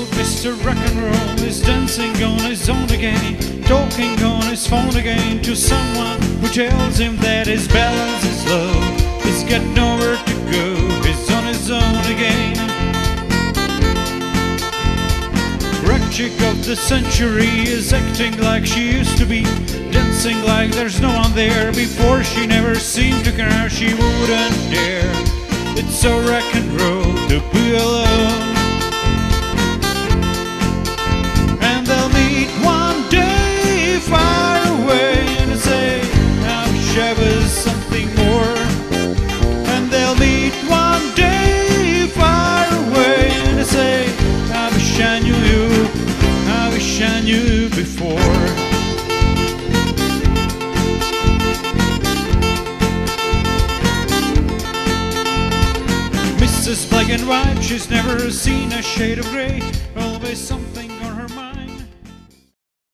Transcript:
Mr. Rock and Roll is dancing on his own again, talking on his phone again to someone who tells him that his balance is low. He's got nowhere to go, he's on his own again. Rock chick of the century is acting like she used to be, dancing like there's no one there. Before she never seemed to care, she wouldn't dare. It's so rock and roll to be alone. And they'll meet one day far away and say, I wish I was something more. And they'll meet one day far away and say, I wish I knew you, I wish I knew you before. Mrs. Black and White, she's never seen a shade of grey, always something on her mind.